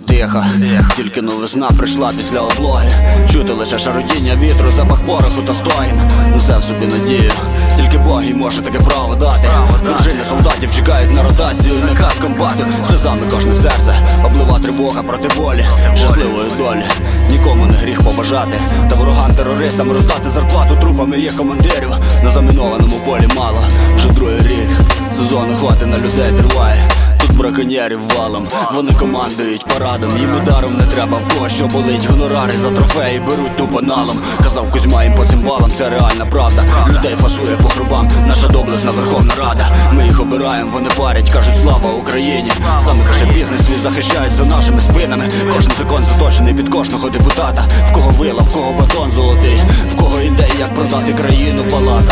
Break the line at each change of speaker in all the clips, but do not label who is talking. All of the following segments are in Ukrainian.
тихо, тільки весна прийшла після облоги. Чути лише шародіння вітру, запах пороху та стогін. Несе в собі надію, тільки Бог їй може таке право дати. Дружини солдатів чекають на ротацію, наказ комбату. Сльозами кожне серце облива тривога проти волі, щасливої долі. Нікому не гріх побажати, та ворогам-терористам роздати зарплату трупами їх командирів. На замінованому полі мало, вже другий рік сезон охоти на людей триває. Тут браконьєрів валом, вони командують парадом. Їм ударом не треба, в кого що болить. Гонорари за трофеї беруть тупо налом. Казав Кузьма їм по цимбалам, це реальна правда. Людей фасує по грубам наша доблесна Верховна Рада. Ми їх обираємо, вони парять, кажуть слава Україні. Саме каже бізнес свій захищають за нашими спинами. Кожен закон заточений під кожного депутата. В кого вила, в кого батон золотий, в кого ідеї, як продати країну, палата.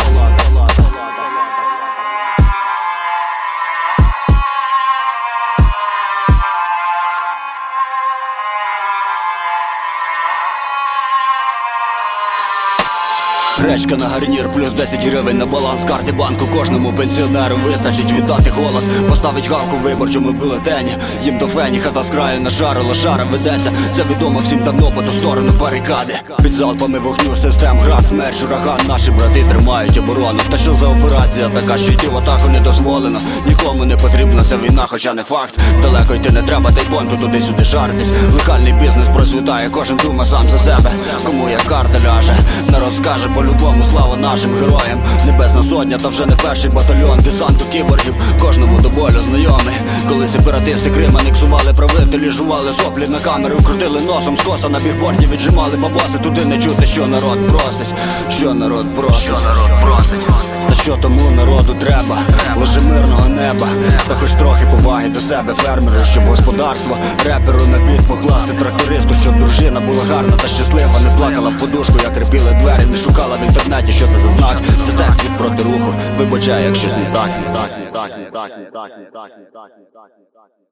Гречка на гарнір, плюс 10 гривень на баланс карти банку. Кожному пенсіонеру вистачить віддати голос, поставить галку в виборчому бюлетені. Їм до фені, хата з краю на жару, лошара ведеться. Це відомо всім давно, по ту сторону барикади. Під залпами вогню систем град, смерч, ураган. Наші брати тримають оборону. Та що за операція така, що йти в атаку не дозволено. Нікому не потрібна ця війна, хоча не факт. Далеко йти не треба, дай понту туди-сюди шаритись. Локальний бізнес процвітає, кожен дума сам за себе. Кому як карта ляже, народ скаже по-любому слава нашим героям. Небесна сотня, та вже не перший батальйон десанту кіборгів. Кожному до болю знайомий. Коли сепаратисти Крим анексували, правителі жували соплі на камеру, крутили носом скоса на бігборді, віджимали бабоси. Туди не чути, що народ просить, що народ просить. Та що тому народу треба? Лише мирного неба, та хоч трохи поваги до себе. Фермеру, щоб господарство, реперу на біт покласти, трактористу, щоб дружина була гарна та щаслива. Не плакала в подушку, як репіли двері, не шукала в інтернеті, що це за знак. Це текст від проти руху, вибачай, як щось не так.